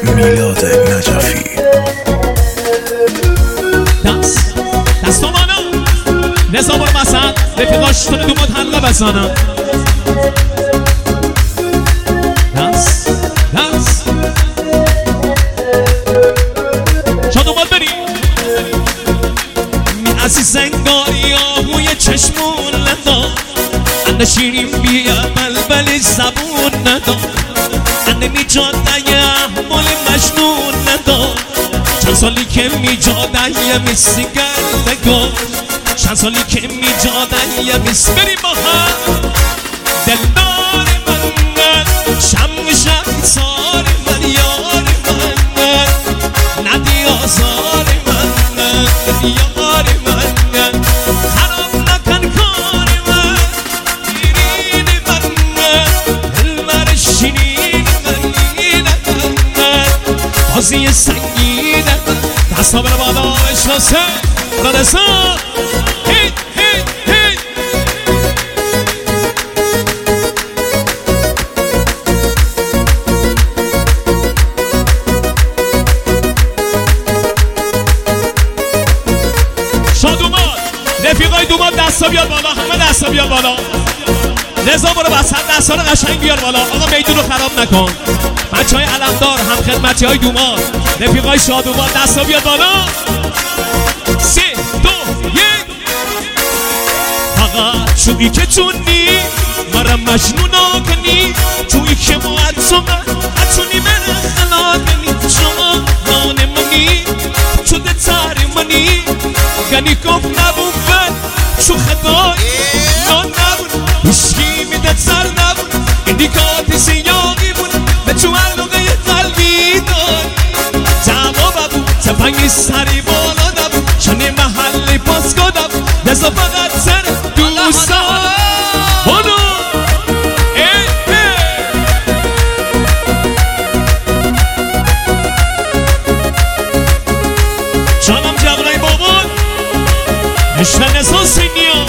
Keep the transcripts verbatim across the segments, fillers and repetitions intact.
میلاد نجفی. دست دستو بالا نظام المسد رفیقاش تو دو حلقه بزنم. دست دست شادومال بریم می عزیز انگاری آهوی چشمون ندار انه شیرین بیا بلبل زبون ندار انه می جاده احمال مجنون ندار چند سالی که می جاده یه میسی گردگار چند سالی که می جاده یه میس بریم با هم دلدار من شم شم سار من یار من ندی آزار من یار من خراب نکن کار من دیرین من دلبر شیرین من من بازی سنگین من دستا بره بالا اشناسه رادسا هی هی هی شادومال رفیقای دومال دستا بیار بالا همه دستا بیار بالا رضا برو وسط دستا رو قشنگ بیار بالا آقا میدون رو خراب نکن بچه های علمدار هم خدمتی های دومال رفیقای شادومال دستا بیار بالا سه دو یک فقط چویی که چونی مرا مجنونا کنی چویی که موعد من اتونی من خلا کنی جانان منی چوده تار منی گنی کف نبون بد چو خدای نان نبون هشکی میده سر نبون اندیکات سیاقی بون به چو علقه قلبی دار جواب بود تفنگی سری بالا نبون شنی محلی پاس کدم دستا فقط سر دوستان بانو ای ای جانم جبرای بابون نشتن نسان سینیا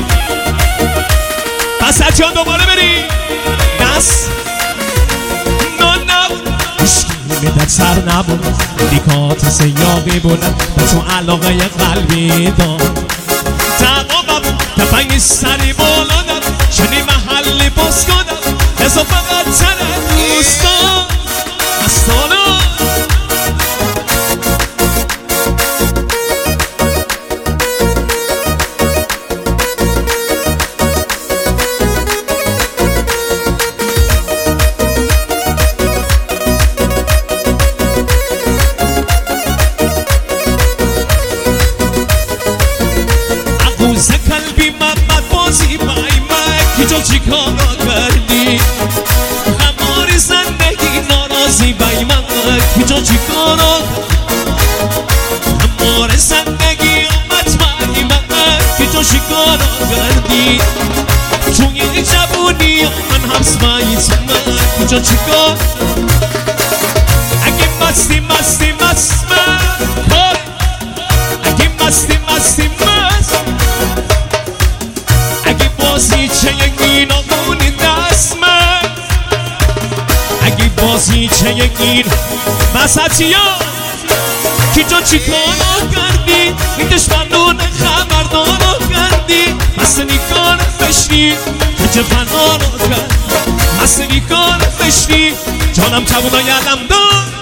پس هتیان دوباره بری دست نان نبون هشکی میدد سر نبون دیکات سیاقی بودن با تو علاقه قلبی دار تقابم تفنگی سری بالا دار شنی محلی باز کدم دستا فقط سر دوستان دستانا عقوز قلبی محمد بازی بای مک کی جو چی کارا کردی هماری زندگی ناراضی بای مک کی جو چی کارا هماری زندگی آمد بای مک کی جو چی کارا کردی چون یه جوونی من همس بای مک کی جو چی کار اگه مستی مستی مست کار اگه مستی مستی مست اگه بازی چه یکین آمونی دست من اگه بازی چه یکین مساطی ها کی جو چی کارا کردی این دشمنون خبردارا کردی مسئلی کار فشتی که چه فنارا کرد مسئلی کار فشتی جانم چبونا یادم دار